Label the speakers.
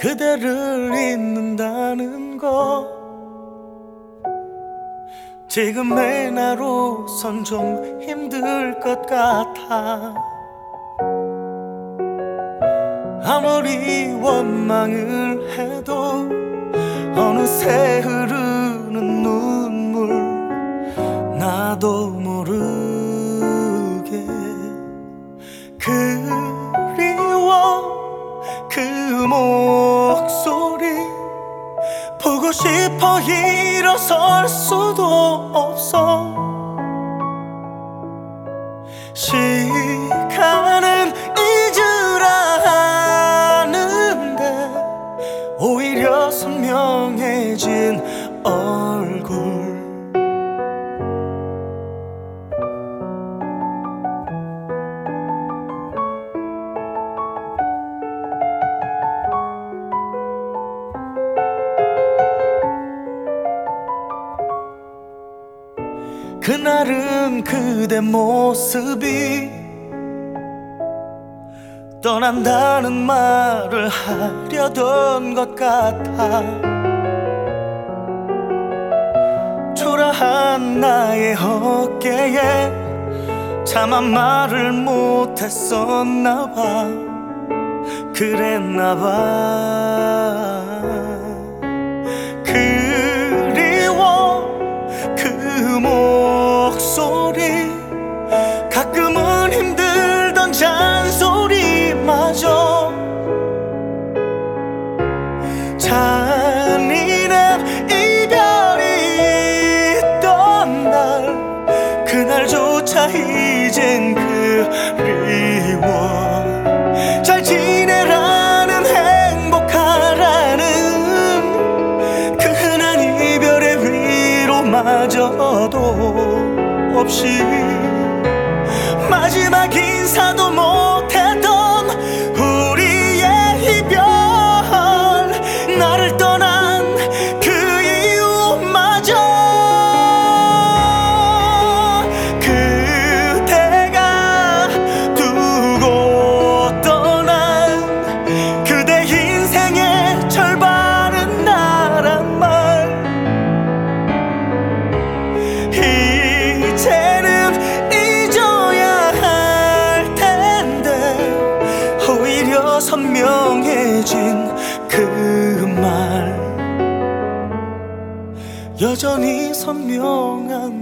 Speaker 1: 그대를 잊는다는 거 지금의 나로선 좀 힘들 것 같아. 아무리 원망을 해도 어느새 흐르는 눈물 나도 모르게 그리워 그 목소리 보고 싶어 일어설 수도 없어. 시간은 잊으라 하는데 오히려 선명해진 얼굴. 그날은 그대 모습이 떠난다는 말을 하려던 것 같아. 초라한 나의 어깨에 차마 말을 못했었나 봐. 그랬나 봐. 그리워 그 목소리 가끔은 힘들던 잔소리마저 잔인한 이별이 있던 날 그날조차 이젠 그리워. 잘 지내라는 행복하라는 그 흔한 이별의 위로마저도 없이 마지막 인사도 못했던 우리의 이별 나를 떠난 그 이유마저 그대가 두고 떠난 그대 인생의 절반은 나란 말. 이제는 잊어야 할 텐데 오히려 선명해진 그 말 여전히 선명한